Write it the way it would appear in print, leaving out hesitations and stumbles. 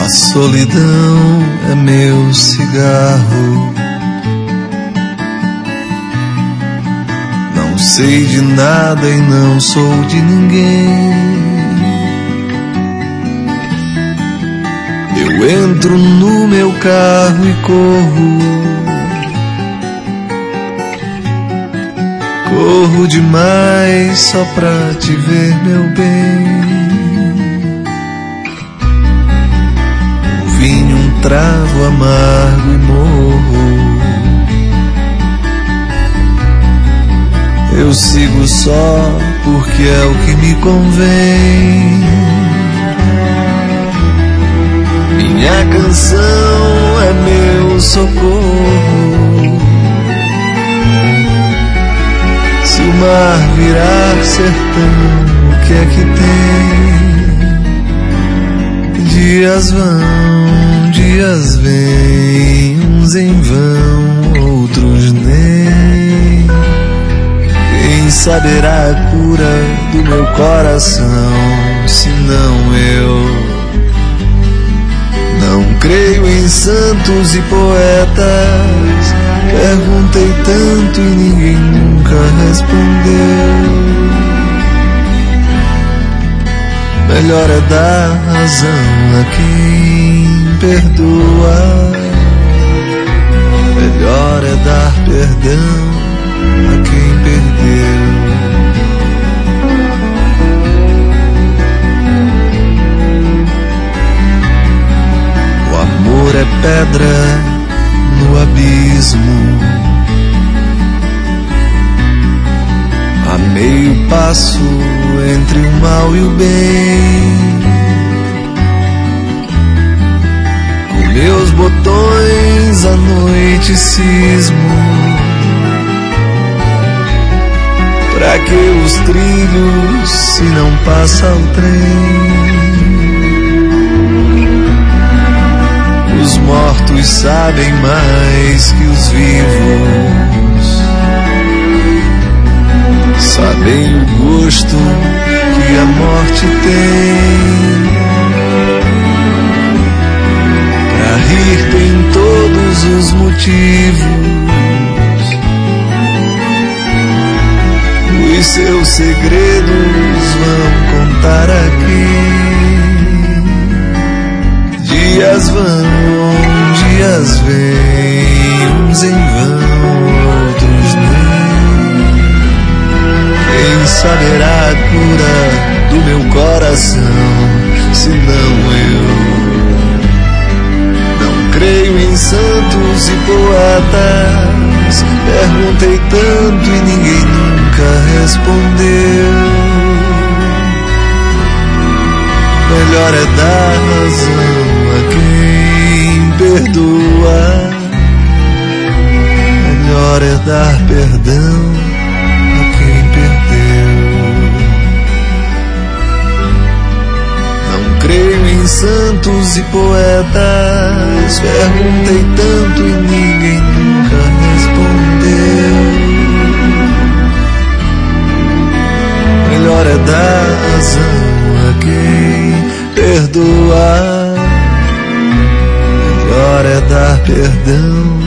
A solidão é meu cigarro. Não sei de nada e não sou de ninguém. Eu entro no meu carro e corro. Corro demais só pra te ver, meu bem. O vinho, um trago amargo e morro. Eu sigo só porque é o que me convém. Minha canção é meu socorro. Se o mar virar sertão, o que é que tem? Dias vão, dias vêm, uns em vão, outros nem. Quem saberá a cura do meu coração, se não eu? Não creio em santos e poetas. Perguntei tanto e ninguém nunca respondeu. Melhor é dar razão a quem perdoa. Melhor é dar perdão a quem perdeu. O amor é pedra no abismo, a meio passo entre o mal e o bem. Com meus botões à noite cismo, pra que os trilhos se não passa o trem? Os mortos sabem mais que os vivos, sabem o gosto que a morte tem. Pra rir tem todos os motivos, os seus segredos vão contar aqui. Dias vão, dias vêm, uns em vão, outros nem. Quem saberá a cura do meu coração, se não eu? Não creio em santos e poetas. Perguntei tanto e ninguém nunca respondeu. Melhor é dar razão a quem perdoa. Melhor é dar perdão a quem perdeu. Não creio em santos e poetas. Perguntei tanto e ninguém nunca respondeu. Melhor é dar razão a quem perdoa. Melhor é dar perdão